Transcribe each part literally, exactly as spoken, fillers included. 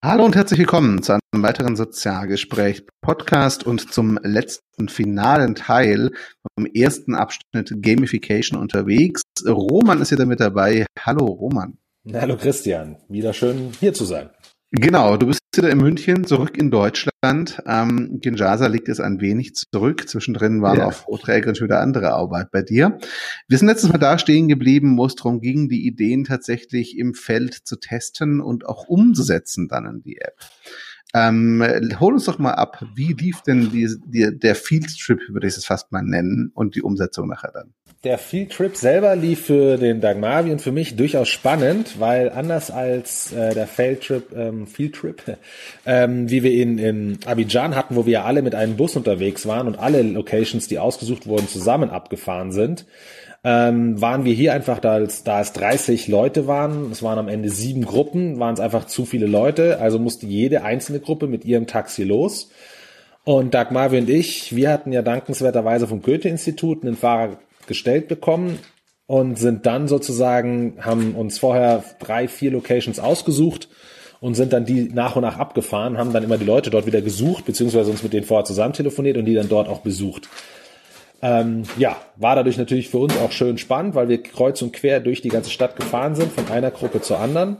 Hallo und herzlich willkommen zu einem weiteren Sozialgespräch-Podcast und zum letzten finalen Teil vom ersten Abschnitt Gamification unterwegs. Roman ist hier mit dabei. Hallo Roman. Hallo Christian, wieder schön hier zu sein. Genau, du bist wieder in München, zurück in Deutschland. Ähm, Kinshasa liegt es ein wenig zurück. Zwischendrin waren ja. auch Vorträge und schon wieder andere Arbeit bei dir. Wir sind letztes Mal da stehen geblieben, wo es darum ging, die Ideen tatsächlich im Feld zu testen und auch umzusetzen dann in die App. Ähm, hol uns doch mal ab, wie lief denn die, die, der Field Trip, würde ich es fast mal nennen, und die Umsetzung nachher dann? Der Field Trip selber lief für den Dagmavi und für mich durchaus spannend, weil anders als äh, der Field Trip, ähm, Field Trip, ähm, wie wir ihn in Abidjan hatten, wo wir ja alle mit einem Bus unterwegs waren und alle Locations, die ausgesucht wurden, zusammen abgefahren sind, ähm, waren wir hier einfach, da es, da es dreißig Leute waren, es waren am Ende sieben Gruppen, waren es einfach zu viele Leute, also musste jede einzelne Gruppe mit ihrem Taxi los. Und Dagmavi und ich, wir hatten ja dankenswerterweise vom Goethe-Institut einen Fahrer gestellt bekommen und sind dann sozusagen, haben uns vorher drei, vier Locations ausgesucht und sind dann die nach und nach abgefahren, haben dann immer die Leute dort wieder gesucht, beziehungsweise uns mit denen vorher zusammen telefoniert und die dann dort auch besucht. Ähm, ja, war dadurch natürlich für uns auch schön spannend, weil wir kreuz und quer durch die ganze Stadt gefahren sind, von einer Gruppe zur anderen.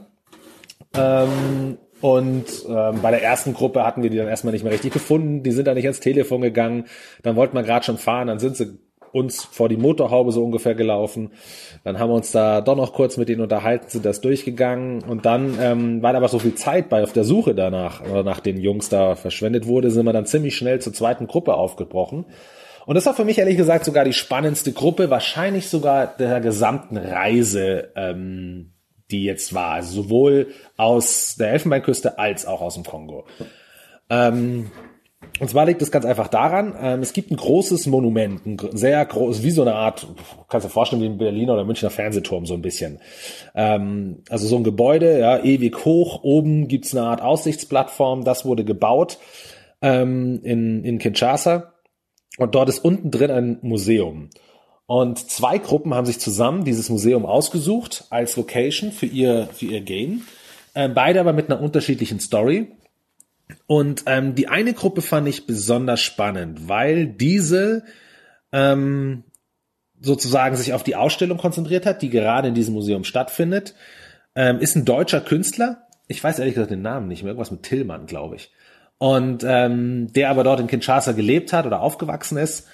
Ähm, und ähm, bei der ersten Gruppe hatten wir die dann erstmal nicht mehr richtig gefunden, die sind dann nicht ans Telefon gegangen, dann wollten wir gerade schon fahren, dann sind sie uns vor die Motorhaube so ungefähr gelaufen. Dann haben wir uns da doch noch kurz mit denen unterhalten, sind das durchgegangen und dann, ähm, weil aber so viel Zeit bei auf der Suche danach, oder nach den Jungs da verschwendet wurde, sind wir dann ziemlich schnell zur zweiten Gruppe aufgebrochen. Und das war für mich ehrlich gesagt sogar die spannendste Gruppe, wahrscheinlich sogar der gesamten Reise, ähm, die jetzt war. Also sowohl aus der Elfenbeinküste als auch aus dem Kongo. Ähm, Und zwar liegt es ganz einfach daran, ähm, es gibt ein großes Monument, ein sehr groß, wie so eine Art, kannst du dir vorstellen, wie ein Berliner oder Münchner Fernsehturm so ein bisschen. Ähm, also so ein Gebäude, ja, ewig hoch, oben gibt's eine Art Aussichtsplattform, das wurde gebaut ähm, in, in Kinshasa und dort ist unten drin ein Museum. Und zwei Gruppen haben sich zusammen dieses Museum ausgesucht als Location für ihr, für ihr Game, ähm, beide aber mit einer unterschiedlichen Story. Und ähm, die eine Gruppe fand ich besonders spannend, weil diese ähm, sozusagen sich auf die Ausstellung konzentriert hat, die gerade in diesem Museum stattfindet. Ähm, ist ein deutscher Künstler, ich weiß ehrlich gesagt den Namen nicht mehr, irgendwas mit Tillmann, glaube ich. Und ähm, der aber dort in Kinshasa gelebt hat oder aufgewachsen ist.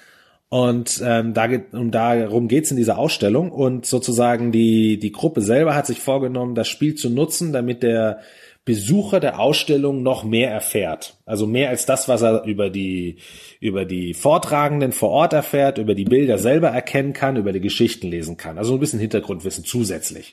Und ähm, da geht, um darum geht's in dieser Ausstellung. Und sozusagen die die Gruppe selber hat sich vorgenommen, das Spiel zu nutzen, damit der Besucher der Ausstellung noch mehr erfährt. Also mehr als das, was er über die, über die Vortragenden vor Ort erfährt, über die Bilder selber erkennen kann, über die Geschichten lesen kann. Also ein bisschen Hintergrundwissen zusätzlich.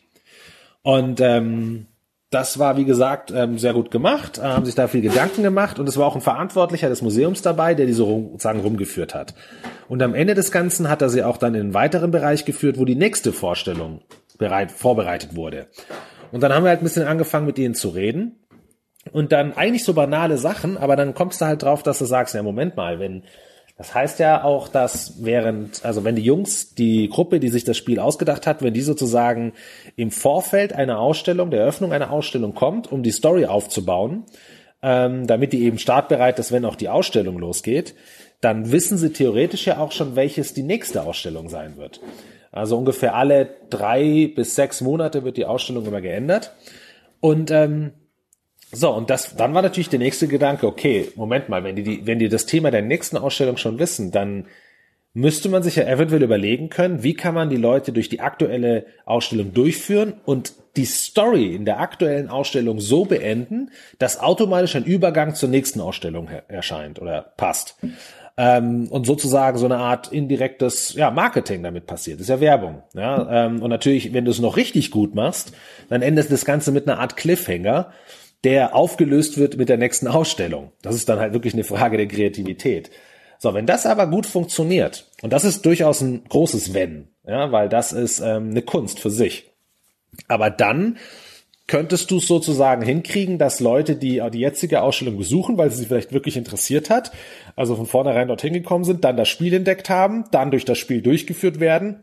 Und ähm, das war, wie gesagt, ähm, sehr gut gemacht, haben sich da viel Gedanken gemacht und es war auch ein Verantwortlicher des Museums dabei, der die so sozusagen rumgeführt hat. Und am Ende des Ganzen hat er sie auch dann in einen weiteren Bereich geführt, wo die nächste Vorstellung bereit, vorbereitet wurde. Und dann haben wir halt ein bisschen angefangen, mit denen zu reden. Und dann eigentlich so banale Sachen, aber dann kommst du halt drauf, dass du sagst, ja, Moment mal, wenn, das heißt ja auch, dass während, also wenn die Jungs, die Gruppe, die sich das Spiel ausgedacht hat, wenn die sozusagen im Vorfeld einer Ausstellung, der Eröffnung einer Ausstellung kommt, um die Story aufzubauen, ähm, damit die eben startbereit ist, wenn auch die Ausstellung losgeht, dann wissen sie theoretisch ja auch schon, welches die nächste Ausstellung sein wird. Also ungefähr alle drei bis sechs Monate wird die Ausstellung immer geändert. Und ähm, so, und das dann war natürlich der nächste Gedanke, okay, Moment mal, wenn die, die, wenn die das Thema der nächsten Ausstellung schon wissen, dann müsste man sich ja eventuell überlegen können, wie kann man die Leute durch die aktuelle Ausstellung durchführen und die Story in der aktuellen Ausstellung so beenden, dass automatisch ein Übergang zur nächsten Ausstellung erscheint oder passt. Ähm, und sozusagen so eine Art indirektes ja, Marketing damit passiert. Das ist ja Werbung. Ja? Ähm, und natürlich, wenn du es noch richtig gut machst, dann endet das Ganze mit einer Art Cliffhanger, der aufgelöst wird mit der nächsten Ausstellung. Das ist dann halt wirklich eine Frage der Kreativität. So, wenn das aber gut funktioniert, und das ist durchaus ein großes Wenn, ja, weil das ist ähm, eine Kunst für sich. Aber dann könntest du es sozusagen hinkriegen, dass Leute, die die jetzige Ausstellung besuchen, weil sie sie vielleicht wirklich interessiert hat, also von vornherein dorthin gekommen sind, dann das Spiel entdeckt haben, dann durch das Spiel durchgeführt werden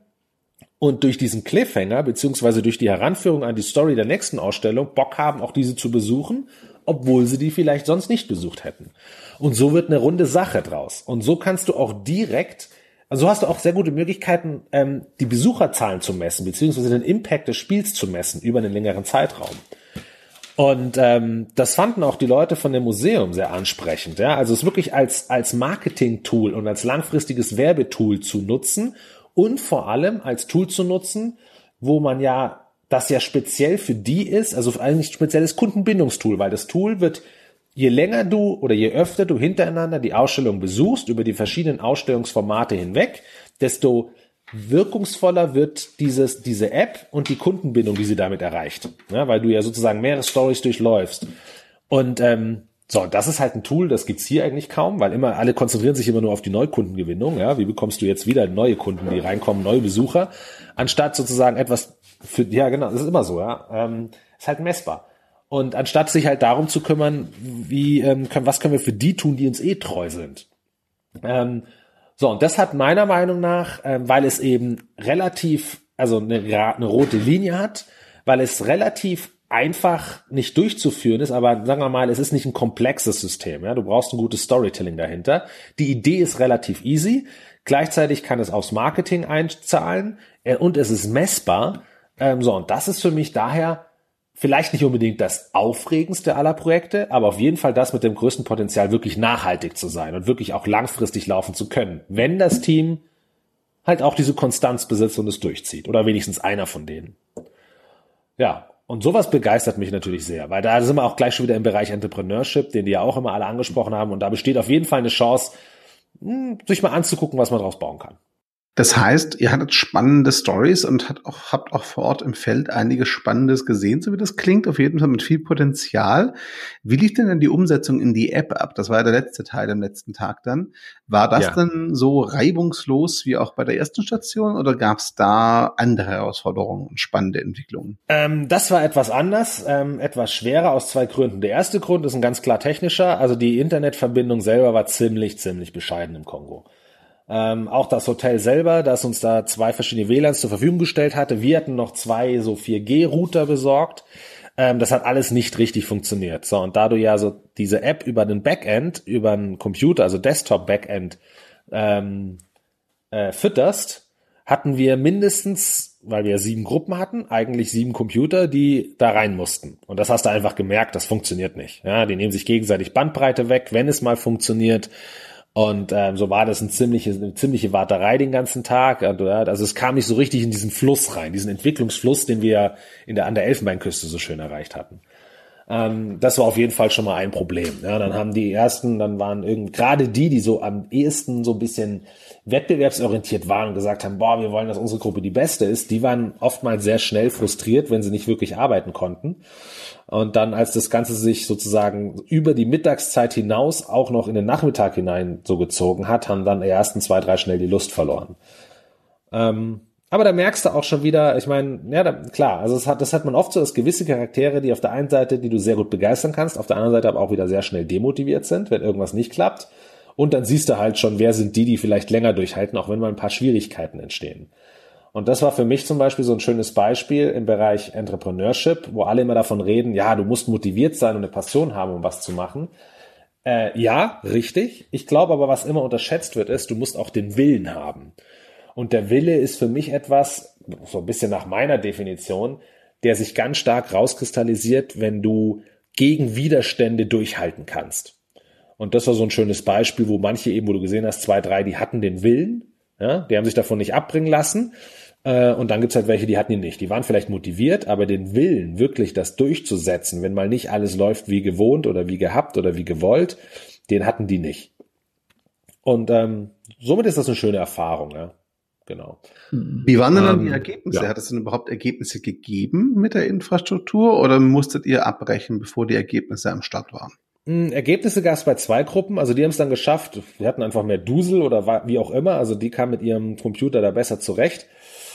und durch diesen Cliffhanger beziehungsweise durch die Heranführung an die Story der nächsten Ausstellung Bock haben, auch diese zu besuchen obwohl sie die vielleicht sonst nicht besucht hätten. Und so wird eine runde Sache draus. Und so kannst du auch direkt, also hast du auch sehr gute Möglichkeiten, ähm, die Besucherzahlen zu messen, beziehungsweise den Impact des Spiels zu messen über einen längeren Zeitraum. Und ähm, das fanden auch die Leute von dem Museum sehr ansprechend. Ja? Also es wirklich als als Marketing-Tool und als langfristiges Werbetool zu nutzen und vor allem als Tool zu nutzen, wo man ja das ja speziell für die ist, also eigentlich ein spezielles Kundenbindungstool, weil das Tool wird, je länger du oder je öfter du hintereinander die Ausstellung besuchst, über die verschiedenen Ausstellungsformate hinweg, desto wirkungsvoller wird dieses, diese App und die Kundenbindung, die sie damit erreicht. Ja, weil du ja sozusagen mehrere Stories durchläufst. Und ähm, so, das ist halt ein Tool, das gibt's hier eigentlich kaum, weil immer alle konzentrieren sich immer nur auf die Neukundengewinnung. Ja, wie bekommst du jetzt wieder neue Kunden, die reinkommen, neue Besucher, anstatt sozusagen etwas für, ja genau, das ist immer so, ja, ähm, ist halt messbar. Und anstatt sich halt darum zu kümmern, wie ähm, können, was können wir für die tun, die uns eh treu sind. Ähm, So, und das hat meiner Meinung nach, ähm, weil es eben relativ, also eine, eine rote Linie hat, weil es relativ einfach nicht durchzuführen ist, aber sagen wir mal, es ist nicht ein komplexes System. Ja? Du brauchst ein gutes Storytelling dahinter. Die Idee ist relativ easy. Gleichzeitig kann es aufs Marketing einzahlen äh, und es ist messbar. Ähm, so, und das ist für mich daher vielleicht nicht unbedingt das aufregendste aller Projekte, aber auf jeden Fall das mit dem größten Potenzial, wirklich nachhaltig zu sein und wirklich auch langfristig laufen zu können, wenn das Team halt auch diese Konstanz besitzt und es durchzieht. Oder wenigstens einer von denen. Ja, und sowas begeistert mich natürlich sehr, weil da sind wir auch gleich schon wieder im Bereich Entrepreneurship, den die ja auch immer alle angesprochen haben. Und da besteht auf jeden Fall eine Chance, sich mal anzugucken, was man daraus bauen kann. Das heißt, ihr hattet spannende Stories und hat auch, habt auch vor Ort im Feld einiges Spannendes gesehen, so wie das klingt, auf jeden Fall mit viel Potenzial. Wie lief denn dann die Umsetzung in die App ab? Das war ja der letzte Teil am letzten Tag dann. War das Ja. dann so reibungslos wie auch bei der ersten Station oder gab es da andere Herausforderungen und spannende Entwicklungen? Ähm, das war etwas anders, ähm, etwas schwerer aus zwei Gründen. Der erste Grund ist ein ganz klar technischer, also die Internetverbindung selber war ziemlich, ziemlich bescheiden im Kongo. Ähm, auch das Hotel selber, das uns da zwei verschiedene W L A Ns zur Verfügung gestellt hatte. Wir hatten noch zwei so vier G Router besorgt. Ähm, das hat alles nicht richtig funktioniert. So, und da du ja so diese App über den Backend, über einen Computer, also Desktop-Backend, ähm, äh, fütterst, hatten wir mindestens, weil wir sieben Gruppen hatten, eigentlich sieben Computer, die da rein mussten. Und das hast du einfach gemerkt, das funktioniert nicht. Ja, die nehmen sich gegenseitig Bandbreite weg, wenn es mal funktioniert. Und ähm, so war das ein ziemliche, eine ziemliche Warterei den ganzen Tag. Also es kam nicht so richtig in diesen Fluss rein, diesen Entwicklungsfluss, den wir in der, an der Elfenbeinküste so schön erreicht hatten. Ähm, das war auf jeden Fall schon mal ein Problem. Ja, dann haben die ersten, dann waren irgendwie gerade die, die so am ehesten so ein bisschen wettbewerbsorientiert waren und gesagt haben, boah, wir wollen, dass unsere Gruppe die beste ist, die waren oftmals sehr schnell frustriert, wenn sie nicht wirklich arbeiten konnten. Und dann, als das Ganze sich sozusagen über die Mittagszeit hinaus auch noch in den Nachmittag hinein so gezogen hat, haben dann die ersten zwei, drei schnell die Lust verloren. Ähm, aber da merkst du auch schon wieder, ich meine, ja, da, klar, also es hat, das hat man oft so, dass gewisse Charaktere, die auf der einen Seite, die du sehr gut begeistern kannst, auf der anderen Seite aber auch wieder sehr schnell demotiviert sind, wenn irgendwas nicht klappt. Und dann siehst du halt schon, wer sind die, die vielleicht länger durchhalten, auch wenn mal ein paar Schwierigkeiten entstehen. Und das war für mich zum Beispiel so ein schönes Beispiel im Bereich Entrepreneurship, wo alle immer davon reden, ja, du musst motiviert sein und eine Passion haben, um was zu machen. Äh, ja, richtig. Ich glaube aber, was immer unterschätzt wird, ist, du musst auch den Willen haben. Und der Wille ist für mich etwas, so ein bisschen nach meiner Definition, der sich ganz stark rauskristallisiert, wenn du gegen Widerstände durchhalten kannst. Und das war so ein schönes Beispiel, wo manche eben, wo du gesehen hast, zwei, drei, die hatten den Willen, ja, die haben sich davon nicht abbringen lassen. Und dann gibt's halt welche, die hatten ihn nicht. Die waren vielleicht motiviert, aber den Willen, wirklich das durchzusetzen, wenn mal nicht alles läuft wie gewohnt oder wie gehabt oder wie gewollt, den hatten die nicht. Und ähm, somit ist das eine schöne Erfahrung, ja. Genau. Wie waren denn dann ähm, die Ergebnisse? Ja. Hat es denn überhaupt Ergebnisse gegeben mit der Infrastruktur oder musstet ihr abbrechen, bevor die Ergebnisse am Start waren? Ergebnisse gab es bei zwei Gruppen, also die haben es dann geschafft, die hatten einfach mehr Dusel oder wie auch immer, also die kamen mit ihrem Computer da besser zurecht,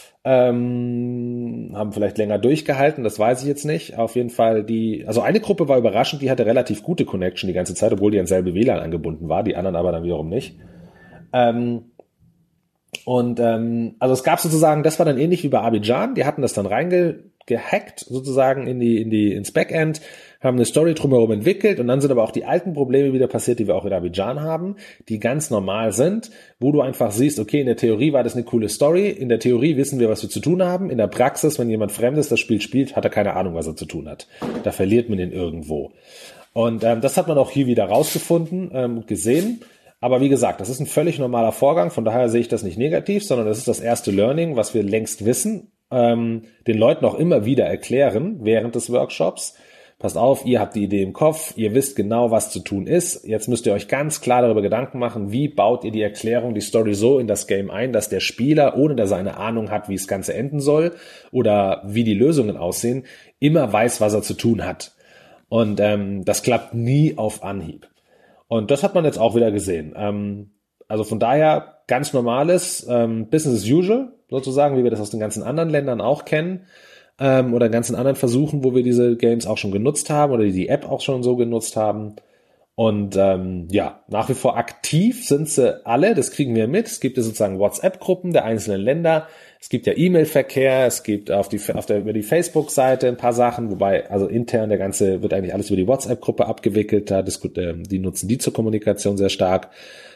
ähm, haben vielleicht länger durchgehalten, das weiß ich jetzt nicht, auf jeden Fall die, also eine Gruppe war überraschend, die hatte relativ gute Connection die ganze Zeit, obwohl die an selbe W L A N angebunden war, die anderen aber dann wiederum nicht. Ähm, und ähm, also es gab sozusagen, das war dann ähnlich wie bei Abidjan, die hatten das dann reinge gehackt, sozusagen in die, in die, ins Backend, haben eine Story drumherum entwickelt und dann sind aber auch die alten Probleme wieder passiert, die wir auch in Abidjan haben, die ganz normal sind, wo du einfach siehst, okay, in der Theorie war das eine coole Story, in der Theorie wissen wir, was wir zu tun haben, in der Praxis, wenn jemand Fremdes das Spiel spielt, hat er keine Ahnung, was er zu tun hat. Da verliert man ihn irgendwo. Und ähm, das hat man auch hier wieder rausgefunden und ähm, gesehen. Aber wie gesagt, das ist ein völlig normaler Vorgang, von daher sehe ich das nicht negativ, sondern das ist das erste Learning, was wir längst wissen, ähm, den Leuten auch immer wieder erklären während des Workshops. Passt auf, ihr habt die Idee im Kopf, ihr wisst genau, was zu tun ist. Jetzt müsst ihr euch ganz klar darüber Gedanken machen, wie baut ihr die Erklärung, die Story so in das Game ein, dass der Spieler, ohne dass er eine Ahnung hat, wie das Ganze enden soll oder wie die Lösungen aussehen, immer weiß, was er zu tun hat. Und ähm, das klappt nie auf Anhieb. Und das hat man jetzt auch wieder gesehen. Ähm, also von daher ganz normales ähm, Business as usual, sozusagen, wie wir das aus den ganzen anderen Ländern auch kennen. Ähm, oder ganzen anderen Versuchen, wo wir diese Games auch schon genutzt haben oder die App auch schon so genutzt haben. Und ähm, ja, nach wie vor aktiv sind sie alle, das kriegen wir mit. Es gibt ja sozusagen WhatsApp-Gruppen der einzelnen Länder. Es gibt ja E-Mail-Verkehr, es gibt auf die auf der über die Facebook-Seite ein paar Sachen, wobei also intern der ganze wird eigentlich alles über die WhatsApp-Gruppe abgewickelt. Da diskut, äh, die nutzen die zur Kommunikation sehr stark.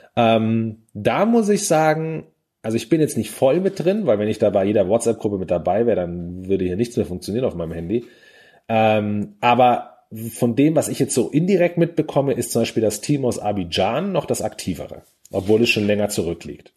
Ähm, da muss ich sagen, also ich bin jetzt nicht voll mit drin, weil wenn ich da bei jeder WhatsApp-Gruppe mit dabei wäre, dann würde hier nichts mehr funktionieren auf meinem Handy. Ähm, aber von dem, was ich jetzt so indirekt mitbekomme, ist zum Beispiel das Team aus Abidjan noch das aktivere, obwohl es schon länger zurückliegt.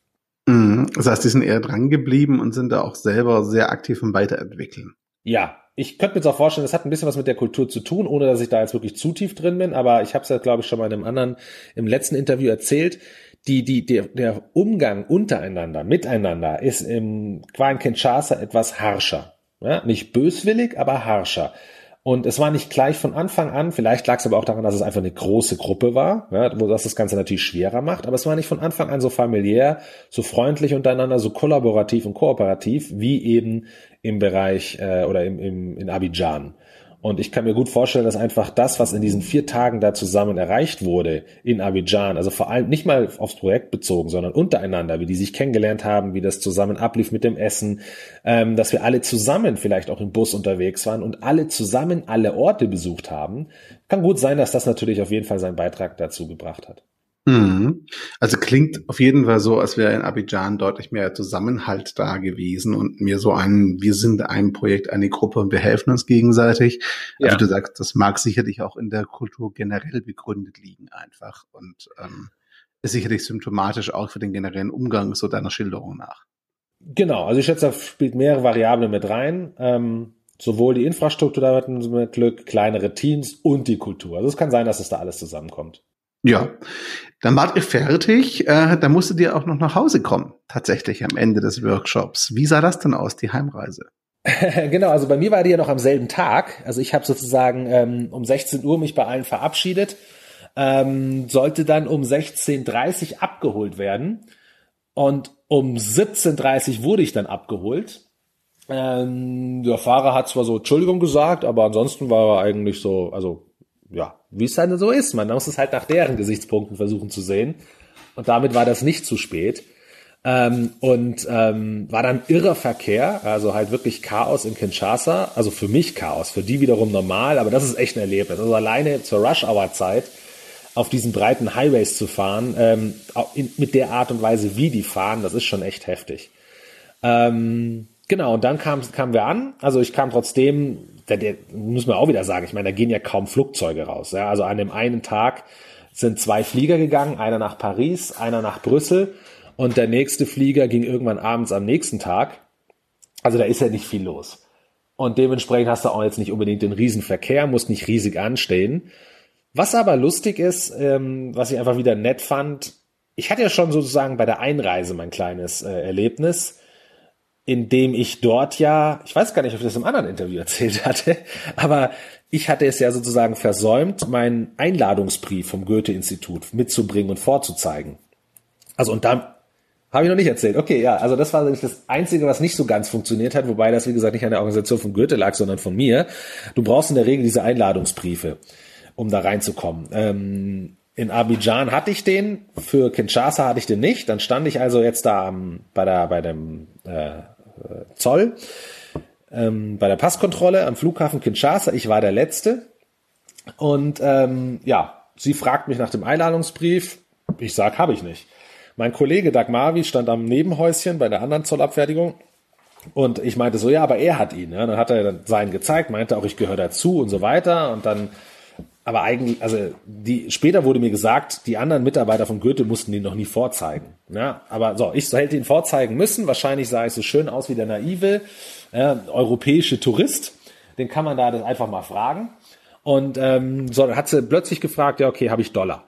Das heißt, die sind eher dran geblieben und sind da auch selber sehr aktiv im Weiterentwickeln. Ja, ich könnte mir jetzt auch vorstellen, das hat ein bisschen was mit der Kultur zu tun, ohne dass ich da jetzt wirklich zu tief drin bin, aber ich habe es ja, glaube ich, schon mal in einem anderen, im letzten Interview erzählt, die, die, der, der Umgang untereinander, miteinander ist im qua in Kinshasa etwas harscher. Ja, nicht böswillig, aber harscher. Und es war nicht gleich von Anfang an, vielleicht lag es aber auch daran, dass es einfach eine große Gruppe war, ja, wo das das Ganze natürlich schwerer macht, aber es war nicht von Anfang an so familiär, so freundlich untereinander, so kollaborativ und kooperativ, wie eben im Bereich äh, oder im, im, in Abidjan. Und ich kann mir gut vorstellen, dass einfach das, was in diesen vier Tagen da zusammen erreicht wurde in Abidjan, also vor allem nicht mal aufs Projekt bezogen, sondern untereinander, wie die sich kennengelernt haben, wie das zusammen ablief mit dem Essen, ähm, dass wir alle zusammen vielleicht auch im Bus unterwegs waren und alle zusammen alle Orte besucht haben, kann gut sein, dass das natürlich auf jeden Fall seinen Beitrag dazu gebracht hat. Mhm. Also klingt auf jeden Fall so, als wäre in Abidjan deutlich mehr Zusammenhalt da gewesen und mir so ein, wir sind ein Projekt, eine Gruppe und wir helfen uns gegenseitig. Also ja. Du sagst, das mag sicherlich auch in der Kultur generell begründet liegen einfach und ähm, ist sicherlich symptomatisch auch für den generellen Umgang so deiner Schilderung nach. Genau, also ich schätze, da spielt mehrere Variablen mit rein. Ähm, sowohl die Infrastruktur, da hatten wir mit Glück, kleinere Teams und die Kultur. Also es kann sein, dass es da alles zusammenkommt. Ja, dann wart ihr fertig, äh, dann musstet ihr auch noch nach Hause kommen, tatsächlich am Ende des Workshops. Wie sah das denn aus, die Heimreise? Genau, also bei mir war die ja noch am selben Tag. Also ich habe sozusagen ähm, um sechzehn Uhr mich bei allen verabschiedet, ähm, sollte dann um sechzehn Uhr dreißig abgeholt werden und um siebzehn Uhr dreißig wurde ich dann abgeholt. Ähm, der Fahrer hat zwar so Entschuldigung gesagt, aber ansonsten war er eigentlich so, also ja, wie es halt so ist. Man muss es halt nach deren Gesichtspunkten versuchen zu sehen. Und damit war das nicht zu spät. Ähm, und ähm, war dann irrer Verkehr, also halt wirklich Chaos in Kinshasa. Also für mich Chaos, für die wiederum normal, aber das ist echt ein Erlebnis. Also alleine zur Rush-Hour-Zeit auf diesen breiten Highways zu fahren, ähm, in, mit der Art und Weise, wie die fahren, das ist schon echt heftig. Ähm, genau, und dann kam, kamen wir an. Also ich kam trotzdem... Der, der muss man auch wieder sagen, ich meine, da gehen ja kaum Flugzeuge raus. Ja? Also an dem einen Tag sind zwei Flieger gegangen, einer nach Paris, einer nach Brüssel und der nächste Flieger ging irgendwann abends am nächsten Tag. Also da ist ja nicht viel los. Und dementsprechend hast du auch jetzt nicht unbedingt den Riesenverkehr, musst nicht riesig anstehen. Was aber lustig ist, ähm, was ich einfach wieder nett fand, ich hatte ja schon sozusagen bei der Einreise mein kleines äh, Erlebnis, indem ich dort ja, ich weiß gar nicht, ob ich das im anderen Interview erzählt hatte, aber ich hatte es ja sozusagen versäumt, meinen Einladungsbrief vom Goethe-Institut mitzubringen und vorzuzeigen. Also und da habe ich noch nicht erzählt. Okay, ja, also das war nämlich das Einzige, was nicht so ganz funktioniert hat, wobei das, wie gesagt, nicht an der Organisation von Goethe lag, sondern von mir. Du brauchst in der Regel diese Einladungsbriefe, um da reinzukommen. Ähm, in Abidjan hatte ich den, für Kinshasa hatte ich den nicht. Dann stand ich also jetzt da am, bei der bei dem äh, Zoll ähm, bei der Passkontrolle am Flughafen Kinshasa. Ich war der Letzte. Und ähm, ja, sie fragt mich nach dem Einladungsbrief. Ich sag, habe ich nicht. Mein Kollege Dagmavi stand am Nebenhäuschen bei der anderen Zollabfertigung. Und ich meinte so, ja, aber er hat ihn. Ja. Dann hat er dann seinen gezeigt, meinte auch, ich gehöre dazu und so weiter. Und dann, aber eigentlich, also die später wurde mir gesagt, die anderen Mitarbeiter von Goethe mussten ihn noch nie vorzeigen. Ja, aber so, ich hätte ihn vorzeigen müssen. Wahrscheinlich sah ich so schön aus wie der naive ja, europäische Tourist. Den kann man da das einfach mal fragen. Und ähm, so, dann hat sie plötzlich gefragt, ja, okay, habe ich Dollar?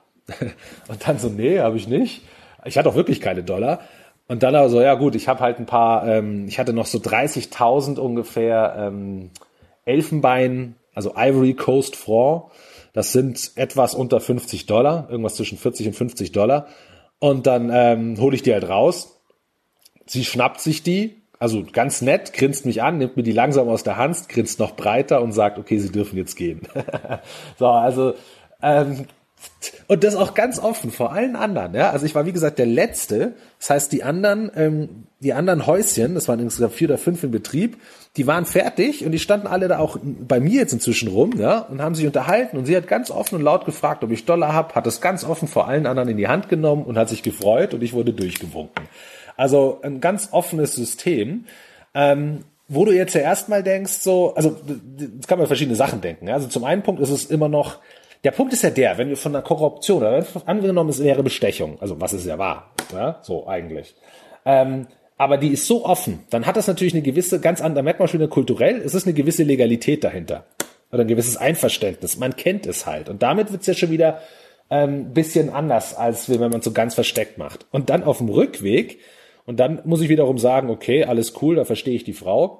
Und dann so, nee, habe ich nicht. Ich hatte auch wirklich keine Dollar. Und dann aber so, ja gut, ich habe halt ein paar, ähm, ich hatte noch so dreißigtausend ungefähr ähm, Elfenbein, also Ivory Coast Franc. Das sind etwas unter fünfzig Dollar, irgendwas zwischen vierzig und fünfzig Dollar. Und dann ähm, hole ich die halt raus. Sie schnappt sich die, also ganz nett, grinst mich an, nimmt mir die langsam aus der Hand, grinst noch breiter und sagt, okay, Sie dürfen jetzt gehen. So, also ähm, und das auch ganz offen vor allen anderen. Ja, also ich war wie gesagt der Letzte. Das heißt, die anderen, ähm, die anderen Häuschen, das waren insgesamt vier oder fünf in Betrieb, die waren fertig und die standen alle da auch bei mir jetzt inzwischen rum, ja, und haben sich unterhalten. Und sie hat ganz offen und laut gefragt, ob ich Dollar habe, hat das ganz offen vor allen anderen in die Hand genommen und hat sich gefreut und ich wurde durchgewunken. Also ein ganz offenes System. Ähm, wo du jetzt ja erstmal denkst, so, also jetzt kann man verschiedene Sachen denken. Ja? Also zum einen Punkt ist es immer noch. Der Punkt ist ja der, wenn wir von einer Korruption, oder angenommen, es wäre Bestechung, also was es ja war, ja, so eigentlich, ähm, aber die ist so offen, dann hat das natürlich eine gewisse, ganz andere, merkt man schon kulturell, es ist eine gewisse Legalität dahinter, oder ein gewisses Einverständnis, man kennt es halt, und damit wird's ja schon wieder ähm, bisschen anders, als wenn man es so ganz versteckt macht. Und dann auf dem Rückweg, und dann muss ich wiederum sagen, okay, alles cool, da verstehe ich die Frau,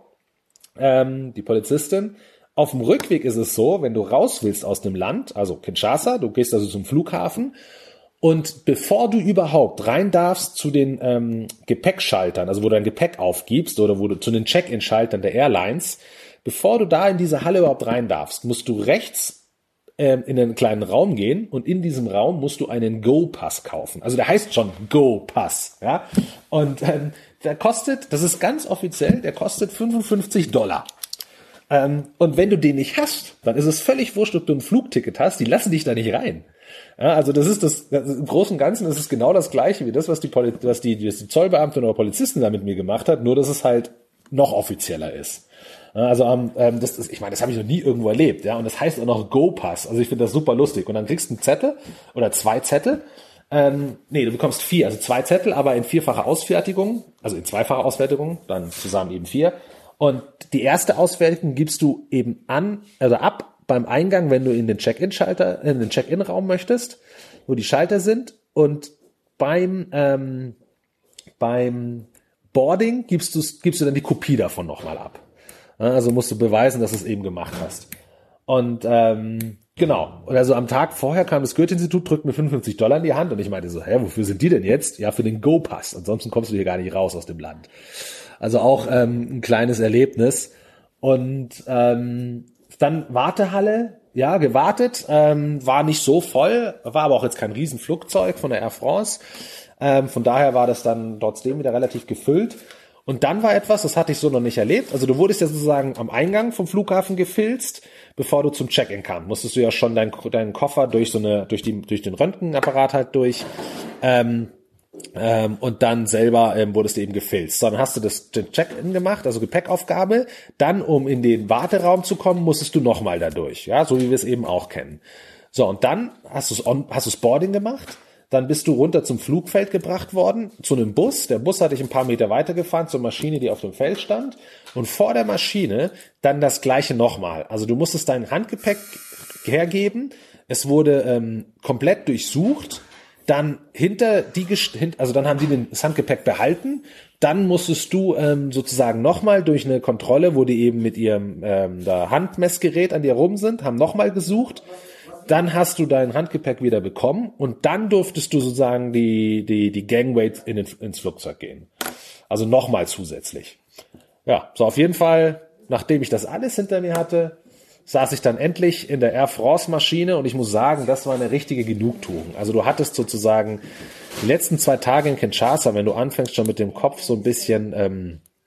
ähm, die Polizistin. Auf dem Rückweg ist es so, wenn du raus willst aus dem Land, also Kinshasa, du gehst also zum Flughafen und bevor du überhaupt rein darfst zu den ähm, Gepäckschaltern, also wo du dein Gepäck aufgibst oder wo du zu den Check-in-Schaltern der Airlines, bevor du da in diese Halle überhaupt rein darfst, musst du rechts ähm, in einen kleinen Raum gehen und in diesem Raum musst du einen Go-Pass kaufen. Also der heißt schon Go-Pass, ja. Und ähm, der kostet, das ist ganz offiziell, der kostet fünfundfünfzig Dollar. Ähm, und wenn du den nicht hast, dann ist es völlig wurscht, ob du ein Flugticket hast, die lassen dich da nicht rein. Ja, also das ist das, das im Großen und Ganzen ist es genau das Gleiche wie das, was die, Poli- was die, was die Zollbeamtin oder Polizistin da mit mir gemacht hat, nur dass es halt noch offizieller ist. Ja, also ähm, das ist, ich meine, das habe ich noch nie irgendwo erlebt, ja, und das heißt auch noch Go-Pass, also ich finde das super lustig. Und dann kriegst du einen Zettel oder zwei Zettel, ähm, nee, du bekommst vier, also zwei Zettel, aber in vierfacher Ausfertigung, also in zweifacher Ausfertigung, dann zusammen eben vier. Und die erste Ausfertigung gibst du eben an, also ab beim Eingang, wenn du in den Check-in-Schalter, in den Check-in-Raum möchtest, wo die Schalter sind. Und beim ähm, beim Boarding gibst du gibst du dann die Kopie davon nochmal ab. Also musst du beweisen, dass du es eben gemacht hast. Und ähm, genau. Und also am Tag vorher kam das Goethe-Institut, drückt mir fünfundfünfzig Dollar in die Hand und ich meinte so, hä, wofür sind die denn jetzt? Ja, für den Go-Pass. Ansonsten kommst du hier gar nicht raus aus dem Land. Also auch ähm, ein kleines Erlebnis. Und ähm, dann Wartehalle, ja, gewartet, ähm, war nicht so voll, war aber auch jetzt kein Riesenflugzeug von der Air France. Ähm, von daher war das dann trotzdem wieder relativ gefüllt. Und dann war etwas, das hatte ich so noch nicht erlebt. Also du wurdest ja sozusagen am Eingang vom Flughafen gefilzt, bevor du zum Check-in kamst. Musstest du ja schon deinen deinen Koffer durch so eine durch die durch den Röntgenapparat halt durch. Ähm, Ähm, und dann selber ähm, wurdest du eben gefilzt. So, dann hast du das Check-in gemacht, also Gepäckaufgabe. Dann, um in den Warteraum zu kommen, musstest du nochmal da durch. Ja, so wie wir es eben auch kennen. So, und dann hast du hast du das Boarding gemacht. Dann bist du runter zum Flugfeld gebracht worden, zu einem Bus. Der Bus hat dich ein paar Meter weitergefahren zur Maschine, die auf dem Feld stand. Und vor der Maschine dann das Gleiche nochmal. Also du musstest dein Handgepäck hergeben. Es wurde ähm, komplett durchsucht. Dann hinter die, also dann haben die das Handgepäck behalten. Dann musstest du ähm, sozusagen nochmal durch eine Kontrolle, wo die eben mit ihrem ähm, da Handmessgerät an dir rum sind, haben nochmal gesucht. Dann hast du dein Handgepäck wieder bekommen und dann durftest du sozusagen die die die Gangway in den, ins Flugzeug gehen. Also nochmal zusätzlich. Ja, so auf jeden Fall, nachdem ich das alles hinter mir hatte, saß ich dann endlich in der Air France Maschine und ich muss sagen, das war eine richtige Genugtuung. Also du hattest sozusagen die letzten zwei Tage in Kinshasa, wenn du anfängst schon mit dem Kopf so ein bisschen ähm,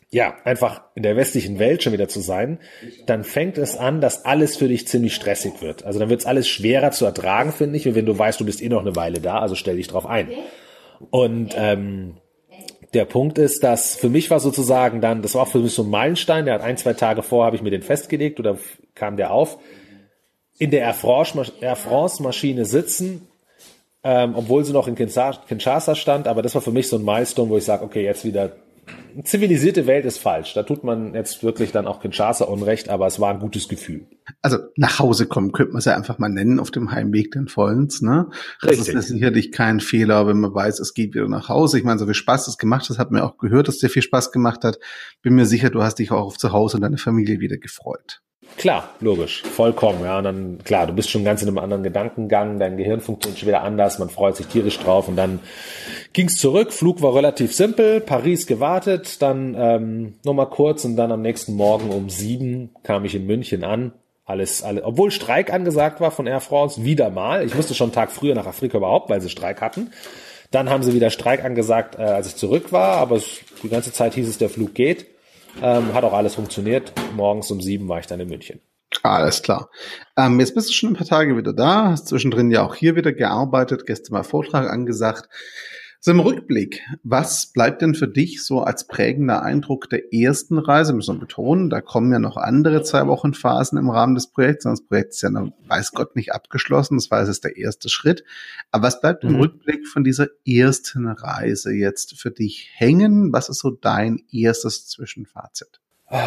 ja, einfach in der westlichen Welt schon wieder zu sein, dann fängt es an, dass alles für dich ziemlich stressig wird. Also dann wird es alles schwerer zu ertragen, finde ich, und wenn du weißt, du bist eh noch eine Weile da, also stell dich drauf ein. Und ähm, der Punkt ist, dass für mich war sozusagen dann, das war auch für mich so ein Meilenstein, der hat ein, zwei Tage vorher habe ich mir den festgelegt oder kam der auf, in der Air France-Maschine sitzen, ähm, obwohl sie noch in Kinshasa stand, aber das war für mich so ein Milestone, wo ich sage, okay, jetzt wieder, eine zivilisierte Welt ist falsch, da tut man jetzt wirklich dann auch Kinshasa Unrecht, aber es war ein gutes Gefühl. Also nach Hause kommen könnte man es ja einfach mal nennen, auf dem Heimweg dann vollends, ne? Das Richtig. Ist sicherlich kein Fehler, wenn man weiß, es geht wieder nach Hause. Ich meine, so viel Spaß das gemacht hat, hat mir auch gehört, dass dir viel Spaß gemacht hat. Bin mir sicher, du hast dich auch auf zu Hause und deine Familie wieder gefreut. Klar, logisch, vollkommen, ja, und dann, klar, du bist schon ganz in einem anderen Gedankengang, dein Gehirn funktioniert schon wieder anders, man freut sich tierisch drauf, und dann ging's zurück, Flug war relativ simpel, Paris gewartet, dann ähm, nochmal kurz, und dann am nächsten Morgen um sieben kam ich in München an, alles, alles, obwohl Streik angesagt war von Air France, wieder mal, ich musste schon einen Tag früher nach Afrika überhaupt, weil sie Streik hatten, dann haben sie wieder Streik angesagt, äh, als ich zurück war, aber es, die ganze Zeit hieß es, der Flug geht. Ähm, hat auch alles funktioniert. Morgens um sieben war ich dann in München. Alles klar. Ähm, jetzt bist du schon ein paar Tage wieder da, hast zwischendrin ja auch hier wieder gearbeitet, gestern mal Vortrag angesagt. So im Rückblick, was bleibt denn für dich so als prägender Eindruck der ersten Reise? Müssen wir betonen, da kommen ja noch andere zwei Wochen Phasen im Rahmen des Projekts. Das Projekt ist ja noch, weiß Gott, nicht abgeschlossen. Das war jetzt der erste Schritt. Aber was bleibt im mhm. Rückblick von dieser ersten Reise jetzt für dich hängen? Was ist so dein erstes Zwischenfazit?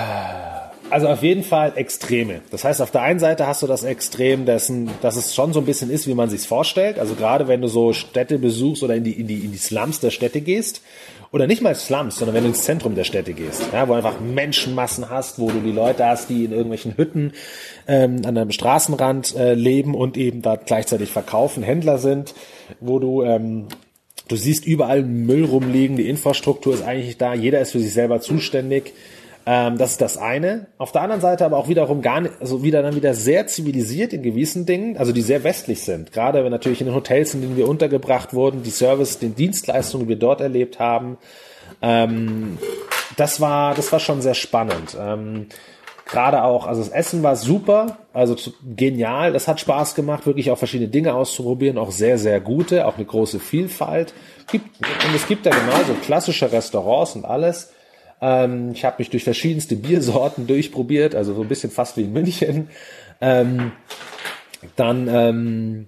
Also auf jeden Fall Extreme. Das heißt, auf der einen Seite hast du das Extrem dessen, dass es schon so ein bisschen ist, wie man sich's vorstellt. Also gerade wenn du so Städte besuchst oder in die, in die, in die Slums der Städte gehst, oder nicht mal Slums, sondern wenn du ins Zentrum der Städte gehst, ja, wo du einfach Menschenmassen hast, wo du die Leute hast, die in irgendwelchen Hütten ähm, an einem Straßenrand äh, leben und eben da gleichzeitig verkaufen, Händler sind, wo du ähm, du siehst überall Müll rumliegen, die Infrastruktur ist eigentlich da, jeder ist für sich selber zuständig. Ähm, das ist das eine. Auf der anderen Seite aber auch wiederum gar nicht, also wieder dann wieder sehr zivilisiert in gewissen Dingen, also die sehr westlich sind. Gerade wenn natürlich in den Hotels, in denen wir untergebracht wurden, die Service, die Dienstleistungen, die wir dort erlebt haben, ähm, das war, das war schon sehr spannend. Ähm, Gerade auch, also das Essen war super, also genial, das hat Spaß gemacht, wirklich auch verschiedene Dinge auszuprobieren, auch sehr, sehr gute, auch eine große Vielfalt. Gibt, und es gibt da genauso klassische Restaurants und alles. Ähm, ich habe mich durch verschiedenste Biersorten durchprobiert, also so ein bisschen fast wie in München. Ähm, dann, ähm,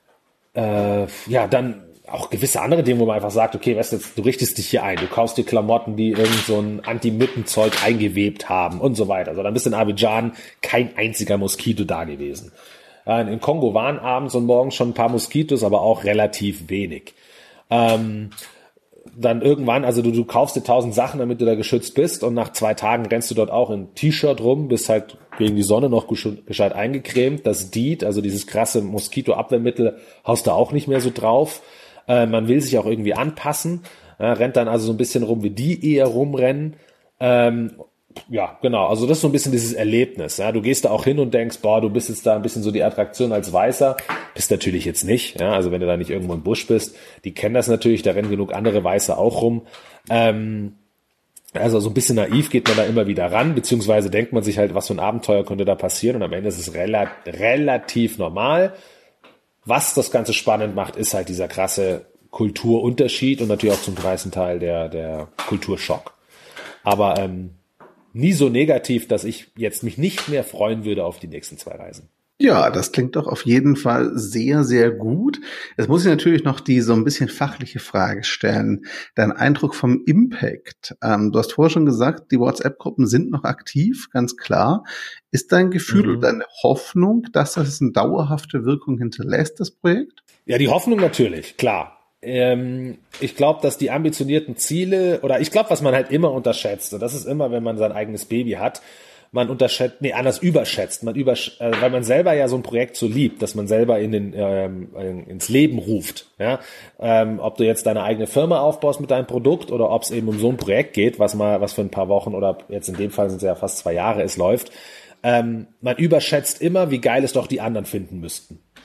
äh, ja, dann auch gewisse andere Dinge, wo man einfach sagt, okay, weißt du, du richtest dich hier ein, du kaufst dir Klamotten, die irgend so ein Anti-Mücken-Zeug eingewebt haben und so weiter. Also dann bist du in Abidjan kein einziger Moskito da gewesen. Äh, in Kongo waren abends und morgens schon ein paar Moskitos, aber auch relativ wenig. Ähm, dann irgendwann, also du, du kaufst dir tausend Sachen, damit du da geschützt bist, und nach zwei Tagen rennst du dort auch in T-Shirt rum, bist halt gegen die Sonne noch gescheit eingecremt. Das DEET, also dieses krasse Moskitoabwehrmittel, haust du auch nicht mehr so drauf. Äh, man will sich auch irgendwie anpassen, äh, rennt dann also so ein bisschen rum, wie die eher rumrennen. Ähm, ja, genau, also das ist so ein bisschen dieses Erlebnis. Ja? Du gehst da auch hin und denkst, boah, du bist jetzt da ein bisschen so die Attraktion als Weißer. Bist natürlich jetzt nicht, ja? Also wenn du da nicht irgendwo im Busch bist. Die kennen das natürlich, da rennen genug andere Weiße auch rum. Ähm, also so ein bisschen naiv geht man da immer wieder ran, beziehungsweise denkt man sich halt, was für ein Abenteuer könnte da passieren, und am Ende ist es rela- relativ normal. Was das Ganze spannend macht, ist halt dieser krasse Kulturunterschied und natürlich auch zum großen Teil der, der Kulturschock. Aber ähm, nie so negativ, dass ich jetzt mich nicht mehr freuen würde auf die nächsten zwei Reisen. Ja, das klingt doch auf jeden Fall sehr, sehr gut. Jetzt muss ich natürlich noch die so ein bisschen fachliche Frage stellen. Dein Eindruck vom Impact. Ähm, du hast vorher schon gesagt, die WhatsApp-Gruppen sind noch aktiv, ganz klar. Ist dein Gefühl mhm. oder deine Hoffnung, dass das eine dauerhafte Wirkung hinterlässt, das Projekt? Ja, die Hoffnung natürlich, klar. Ähm, ich glaube, dass die ambitionierten Ziele, oder ich glaube, was man halt immer unterschätzt, und das ist immer, wenn man sein eigenes Baby hat, man unterschätzt, nee, anders überschätzt, man übersch- äh, weil man selber ja so ein Projekt so liebt, dass man selber in den ähm, ins Leben ruft, ja, ähm, ob du jetzt deine eigene Firma aufbaust mit deinem Produkt oder ob es eben um so ein Projekt geht, was mal, was für ein paar Wochen oder jetzt in dem Fall sind es ja fast zwei Jahre, es läuft, ähm, man überschätzt immer, wie geil es doch die anderen finden müssten.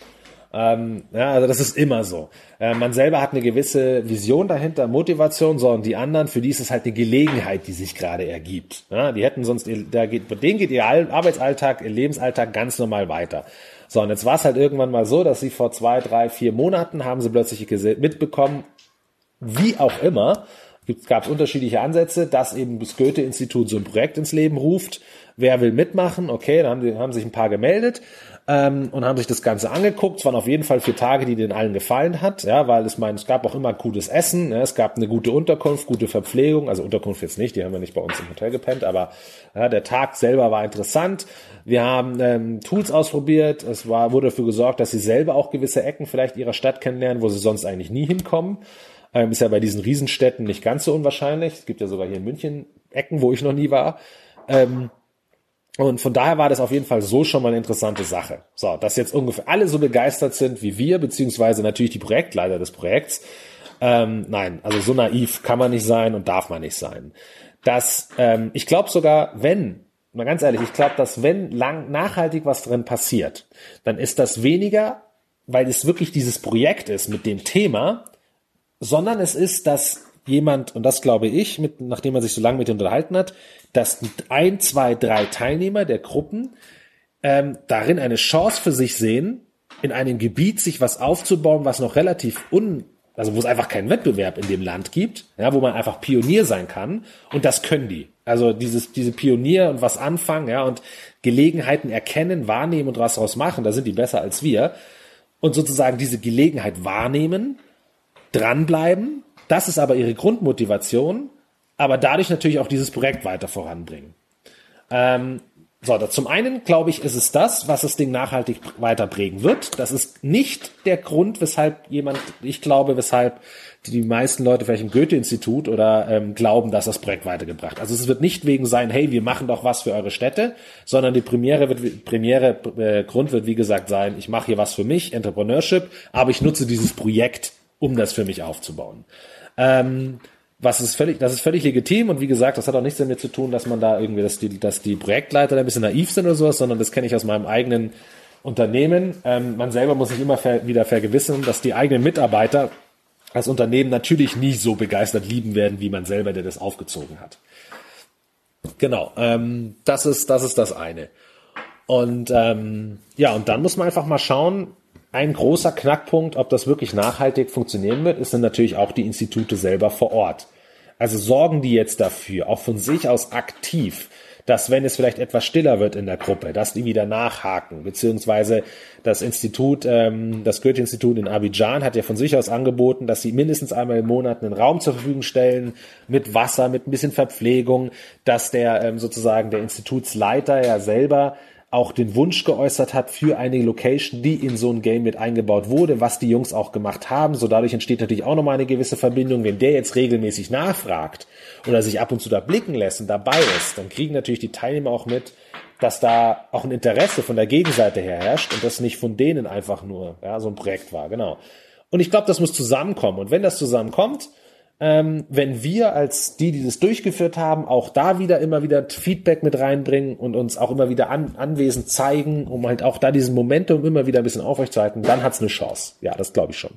Ähm, ja, also das ist immer so. Äh, man selber hat eine gewisse Vision dahinter, Motivation, so, und die anderen, für die ist es halt eine Gelegenheit, die sich gerade ergibt. Ja, die hätten sonst, da geht, bei denen geht ihr Arbeitsalltag, ihr Lebensalltag ganz normal weiter. So, und jetzt war es halt irgendwann mal so, dass sie vor zwei, drei, vier Monaten haben sie plötzlich mitbekommen, wie auch immer, gab es unterschiedliche Ansätze, dass eben das Goethe-Institut so ein Projekt ins Leben ruft. Wer will mitmachen? Okay, dann haben, die, haben sich ein paar gemeldet ähm, und haben sich das Ganze angeguckt. Es waren auf jeden Fall vier Tage, die den allen gefallen hat, ja, weil es, mein, es gab auch immer gutes Essen, ja, es gab eine gute Unterkunft, gute Verpflegung, also Unterkunft jetzt nicht, die haben wir nicht bei uns im Hotel gepennt, aber ja, der Tag selber war interessant. Wir haben ähm, Tools ausprobiert, es war, wurde dafür gesorgt, dass sie selber auch gewisse Ecken vielleicht ihrer Stadt kennenlernen, wo sie sonst eigentlich nie hinkommen. Ähm, ist ja bei diesen Riesenstädten nicht ganz so unwahrscheinlich. Es gibt ja sogar hier in München Ecken, wo ich noch nie war. Ähm, und von daher war das auf jeden Fall so schon mal eine interessante Sache. So, dass jetzt ungefähr alle so begeistert sind wie wir, beziehungsweise natürlich die Projektleiter des Projekts. Ähm, nein, also so naiv kann man nicht sein und darf man nicht sein. Dass, ähm, ich glaube sogar, wenn, mal ganz ehrlich, ich glaube, dass wenn lang nachhaltig was drin passiert, dann ist das weniger, weil es wirklich dieses Projekt ist mit dem Thema, sondern es ist, dass jemand, und das glaube ich, mit, nachdem man sich so lange mit ihm unterhalten hat, dass ein, zwei, drei Teilnehmer der Gruppen ähm, darin eine Chance für sich sehen, in einem Gebiet sich was aufzubauen, was noch relativ un, also wo es einfach keinen Wettbewerb in dem Land gibt, ja, wo man einfach Pionier sein kann, und das können die. Also dieses, diese Pionier und was anfangen, ja, und Gelegenheiten erkennen, wahrnehmen und was daraus machen, da sind die besser als wir, und sozusagen diese Gelegenheit wahrnehmen, dranbleiben, das ist aber ihre Grundmotivation, aber dadurch natürlich auch dieses Projekt weiter voranbringen. Ähm, so, da, zum einen, glaube ich, ist es das, was das Ding nachhaltig weiter prägen wird. Das ist nicht der Grund, weshalb jemand, ich glaube, weshalb die, die meisten Leute vielleicht im Goethe-Institut oder ähm, glauben, dass das Projekt weitergebracht. Also es wird nicht wegen sein, hey, wir machen doch was für eure Städte, sondern die primäre, wird, primäre äh, Grund wird, wie gesagt, sein, ich mache hier was für mich, Entrepreneurship, aber ich nutze dieses Projekt, um das für mich aufzubauen. Ähm, was ist völlig, das ist völlig legitim, und wie gesagt, das hat auch nichts damit zu tun, dass man da irgendwie, dass die, dass die Projektleiter da ein bisschen naiv sind oder sowas, sondern das kenne ich aus meinem eigenen Unternehmen. Ähm, man selber muss sich immer ver, wieder vergewissern, dass die eigenen Mitarbeiter als Unternehmen natürlich nie so begeistert lieben werden, wie man selber, der das aufgezogen hat. Genau, ähm, das ist, das ist das eine. Und ähm, ja, und dann muss man einfach mal schauen. Ein großer Knackpunkt, ob das wirklich nachhaltig funktionieren wird, ist dann natürlich auch die Institute selber vor Ort. Also sorgen die jetzt dafür, auch von sich aus aktiv, dass wenn es vielleicht etwas stiller wird in der Gruppe, dass die wieder nachhaken, beziehungsweise das Institut, ähm, das Goethe-Institut in Abidjan hat ja von sich aus angeboten, dass sie mindestens einmal im Monat einen Raum zur Verfügung stellen, mit Wasser, mit ein bisschen Verpflegung, dass der ähm, sozusagen der Institutsleiter ja selber auch den Wunsch geäußert hat für eine Location, die in so ein Game mit eingebaut wurde, was die Jungs auch gemacht haben. So dadurch entsteht natürlich auch nochmal eine gewisse Verbindung. Wenn der jetzt regelmäßig nachfragt oder sich ab und zu da blicken lässt und dabei ist, dann kriegen natürlich die Teilnehmer auch mit, dass da auch ein Interesse von der Gegenseite her herrscht und das nicht von denen einfach nur ja, so ein Projekt war. Genau. Und ich glaube, das muss zusammenkommen. Und wenn das zusammenkommt, Ähm, wenn wir als die, die das durchgeführt haben, auch da wieder immer wieder Feedback mit reinbringen und uns auch immer wieder an, anwesend zeigen, um halt auch da diesen Momentum immer wieder ein bisschen aufrechtzuerhalten, dann hat's eine Chance. Ja, das glaube ich schon.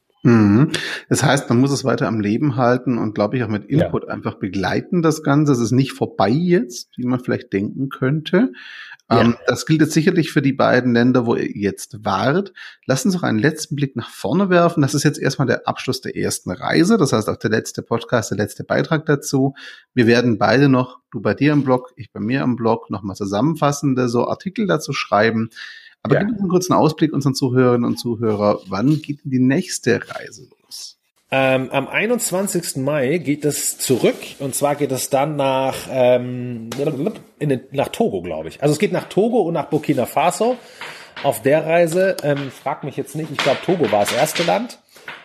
Mhm. Das heißt, man muss es weiter am Leben halten und, glaube ich, auch mit Input ja. einfach begleiten, das Ganze. Es ist nicht vorbei jetzt, wie man vielleicht denken könnte. Ja. Ähm, das gilt jetzt sicherlich für die beiden Länder, wo ihr jetzt wart. Lass uns noch einen letzten Blick nach vorne werfen. Das ist jetzt erstmal der Abschluss der ersten Reise. Das heißt, auch der letzte Podcast, der letzte Beitrag dazu. Wir werden beide noch, du bei dir im Blog, ich bei mir im Blog, nochmal zusammenfassende so Artikel dazu schreiben. Aber ja. gib uns einen kurzen Ausblick unseren Zuhörerinnen und Zuhörer. Wann geht denn die nächste Reise los? Ähm, am einundzwanzigsten Mai geht es zurück, und zwar geht es dann nach ähm, in den, nach Togo, glaube ich. Also es geht nach Togo und nach Burkina Faso. Auf der Reise, ähm, frag mich jetzt nicht, ich glaube Togo war das erste Land.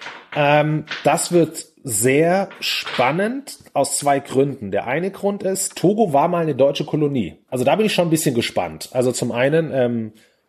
Ähm, das wird sehr spannend aus zwei Gründen. Der eine Grund ist, Togo war mal eine deutsche Kolonie. Also da bin ich schon ein bisschen gespannt. Also zum einen ähm,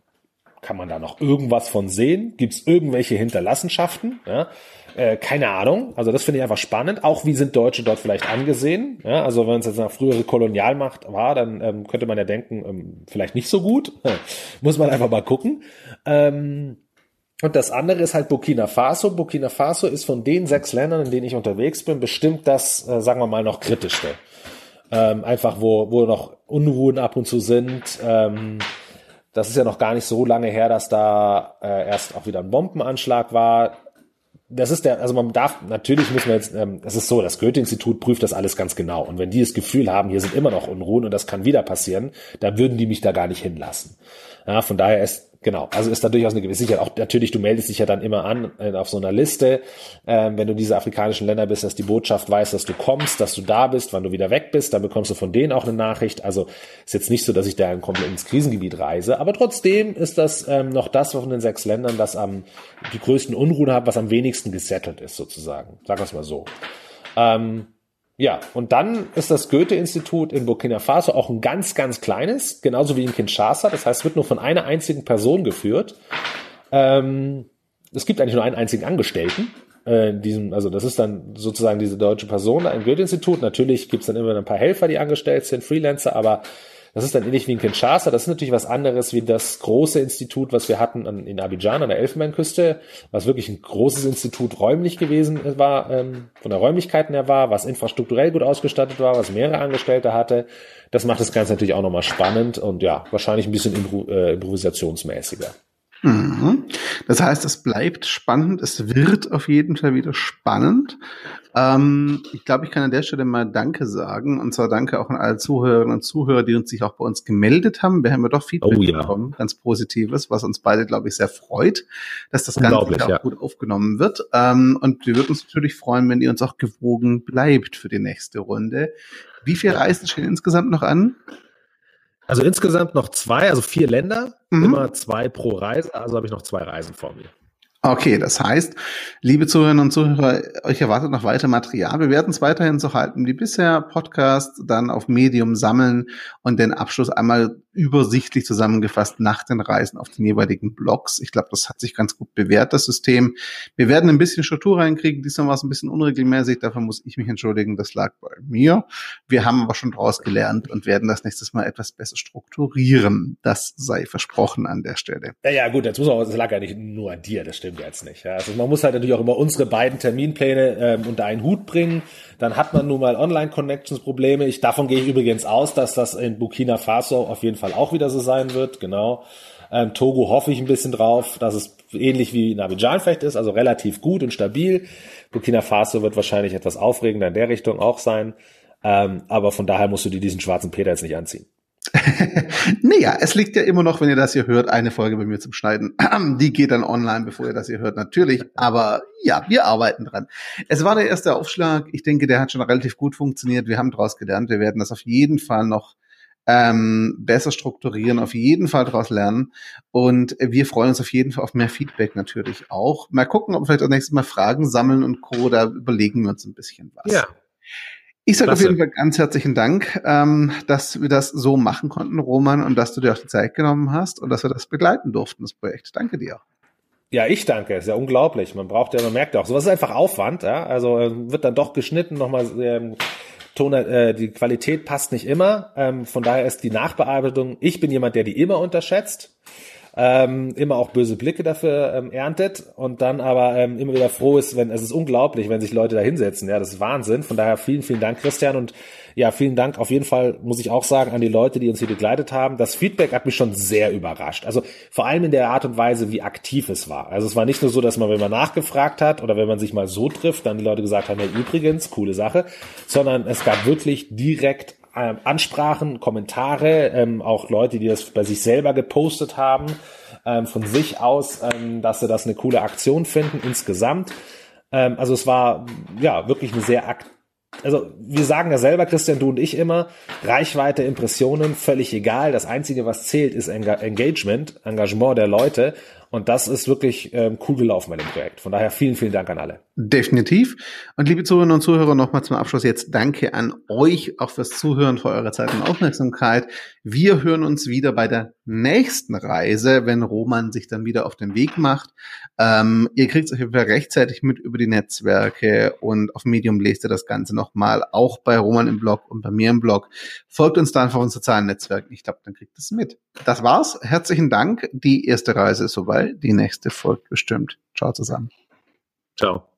kann man da noch irgendwas von sehen? Gibt es irgendwelche Hinterlassenschaften? Ja? Äh, keine Ahnung. Also das finde ich einfach spannend. Auch wie sind Deutsche dort vielleicht angesehen? Ja, also wenn es jetzt eine frühere Kolonialmacht war, dann ähm, könnte man ja denken, ähm, vielleicht nicht so gut. Muss man einfach mal gucken. Ähm, Und das andere ist halt Burkina Faso. Burkina Faso ist von den sechs Ländern, in denen ich unterwegs bin, bestimmt das, äh, sagen wir mal, noch kritischste. Ähm, einfach, wo, wo noch Unruhen ab und zu sind. Ähm, das ist ja noch gar nicht so lange her, dass da äh, erst auch wieder ein Bombenanschlag war. Das ist der, also man darf, natürlich müssen wir jetzt, ähm, es ist so, das Goethe-Institut prüft das alles ganz genau. Und wenn die das Gefühl haben, hier sind immer noch Unruhen und das kann wieder passieren, dann würden die mich da gar nicht hinlassen. Ja, von daher ist, genau, also ist da durchaus eine gewisse Sicherheit. Auch natürlich, du meldest dich ja dann immer an äh, auf so einer Liste, ähm, wenn du diese afrikanischen Länder bist, dass die Botschaft weiß, dass du kommst, dass du da bist, wann du wieder weg bist, dann bekommst du von denen auch eine Nachricht. Also ist jetzt nicht so, dass ich da komplett ins Krisengebiet reise, aber trotzdem ist das ähm, noch das von den sechs Ländern, das am die größten Unruhen hat, was am wenigsten gesettelt ist, sozusagen. Sagen wir es mal so. Ähm, Ja, und dann ist das Goethe-Institut in Burkina Faso auch ein ganz, ganz kleines, genauso wie in Kinshasa. Das heißt, es wird nur von einer einzigen Person geführt. Ähm, es gibt eigentlich nur einen einzigen Angestellten. Äh, diesem, also das ist dann sozusagen diese deutsche Person im Goethe-Institut. Natürlich gibt es dann immer ein paar Helfer, die angestellt sind, Freelancer, aber das ist dann ähnlich wie in Kinshasa. Das ist natürlich was anderes wie das große Institut, was wir hatten an, in Abidjan an der Elfenbeinküste, was wirklich ein großes Institut räumlich gewesen war, ähm, von der Räumlichkeiten her war, was infrastrukturell gut ausgestattet war, was mehrere Angestellte hatte. Das macht das Ganze natürlich auch nochmal spannend und ja, wahrscheinlich ein bisschen impro- äh, improvisationsmäßiger. Mhm. Das heißt, es bleibt spannend, es wird auf jeden Fall wieder spannend. Ähm, ich glaube, ich kann an der Stelle mal Danke sagen, und zwar Danke auch an alle Zuhörerinnen und Zuhörer, die uns sich auch bei uns gemeldet haben. Wir haben ja doch Feedback Oh, ja. bekommen, ganz Positives, was uns beide, glaube ich, sehr freut, dass das Ganze auch ja. gut aufgenommen wird. Ähm, und wir würden uns natürlich freuen, wenn ihr uns auch gewogen bleibt für die nächste Runde. Wie viele Reisen stehen insgesamt noch an? Also insgesamt noch zwei, also vier Länder, Mhm. immer zwei pro Reise, also habe ich noch zwei Reisen vor mir. Okay, das heißt, liebe Zuhörerinnen und Zuhörer, euch erwartet noch weiter Material. Wir werden es weiterhin so halten wie bisher, Podcast, dann auf Medium sammeln und den Abschluss einmal übersichtlich zusammengefasst nach den Reisen auf den jeweiligen Blogs. Ich glaube, das hat sich ganz gut bewährt, das System. Wir werden ein bisschen Struktur reinkriegen. Diesmal war es ein bisschen unregelmäßig, dafür muss ich mich entschuldigen, das lag bei mir. Wir haben aber schon daraus gelernt und werden das nächstes Mal etwas besser strukturieren. Das sei versprochen an der Stelle. Ja, ja, gut, jetzt muss man, das lag ja nicht nur an dir, das stimmt jetzt nicht. Ja. Also man muss halt natürlich auch immer unsere beiden Terminpläne ähm, unter einen Hut bringen. Dann hat man nun mal Online-Connections-Probleme. Ich, davon gehe ich übrigens aus, dass das in Burkina Faso auf jeden Fall auch wieder so sein wird, genau. Ähm, Togo hoffe ich ein bisschen drauf, dass es ähnlich wie in Abidjan vielleicht ist, also relativ gut und stabil. Burkina Faso wird wahrscheinlich etwas aufregender in der Richtung auch sein. Ähm, aber von daher musst du dir diesen schwarzen Peter jetzt nicht anziehen. Naja, es liegt ja immer noch, wenn ihr das hier hört, eine Folge bei mir zum Schneiden. Die geht dann online, bevor ihr das hier hört, natürlich. Aber ja, wir arbeiten dran. Es war der erste Aufschlag. Ich denke, der hat schon relativ gut funktioniert. Wir haben daraus gelernt. Wir werden das auf jeden Fall noch ähm, besser strukturieren, auf jeden Fall daraus lernen. Und wir freuen uns auf jeden Fall auf mehr Feedback natürlich auch. Mal gucken, ob wir vielleicht auch nächstes Mal Fragen sammeln und Co. Da überlegen wir uns ein bisschen was. Ja. Ich sage auf Klasse. jeden Fall ganz herzlichen Dank, ähm, dass wir das so machen konnten, Roman, und dass du dir auch die Zeit genommen hast und dass wir das begleiten durften, das Projekt. Danke dir. Ja, ich danke. Ist ja unglaublich. Man braucht ja, man merkt ja auch, sowas ist einfach Aufwand. Ja? Also äh, wird dann doch geschnitten, nochmal ähm, Ton, äh, die Qualität passt nicht immer. Ähm, von daher ist die Nachbearbeitung, ich bin jemand, der die immer unterschätzt. Ähm, immer auch böse Blicke dafür ähm, erntet und dann aber ähm, immer wieder froh ist, wenn es ist unglaublich, wenn sich Leute da hinsetzen. Ja, das ist Wahnsinn. Von daher vielen, vielen Dank, Christian, und ja, vielen Dank auf jeden Fall, muss ich auch sagen, an die Leute, die uns hier begleitet haben. Das Feedback hat mich schon sehr überrascht. Also vor allem in der Art und Weise, wie aktiv es war. Also es war nicht nur so, dass man, wenn man nachgefragt hat oder wenn man sich mal so trifft, dann die Leute gesagt haben, hey, übrigens, coole Sache, sondern es gab wirklich direkt Ähm, Ansprachen, Kommentare, ähm, auch Leute, die das bei sich selber gepostet haben, ähm, von sich aus, ähm, dass sie das eine coole Aktion finden insgesamt. Ähm, also es war ja wirklich eine sehr akt Also wir sagen ja selber, Christian, du und ich immer, Reichweite, Impressionen, völlig egal. Das Einzige, was zählt, ist Enga- Engagement, Engagement der Leute. Und das ist wirklich ähm, cool gelaufen bei dem Projekt. Von daher vielen, vielen Dank an alle. Definitiv. Und liebe Zuhörerinnen und Zuhörer, nochmal zum Abschluss jetzt danke an euch auch fürs Zuhören, für eure Zeit und Aufmerksamkeit. Wir hören uns wieder bei der nächsten Reise, wenn Roman sich dann wieder auf den Weg macht. Ähm, ihr kriegt es euch rechtzeitig mit über die Netzwerke und auf Medium lest ihr das Ganze nochmal, auch bei Roman im Blog und bei mir im Blog. Folgt uns da einfach auf unseren sozialen Netzwerken. Ich glaube, dann kriegt es mit. Das war's. Herzlichen Dank. Die erste Reise ist soweit weil die nächste folgt bestimmt. Ciao zusammen. Ciao.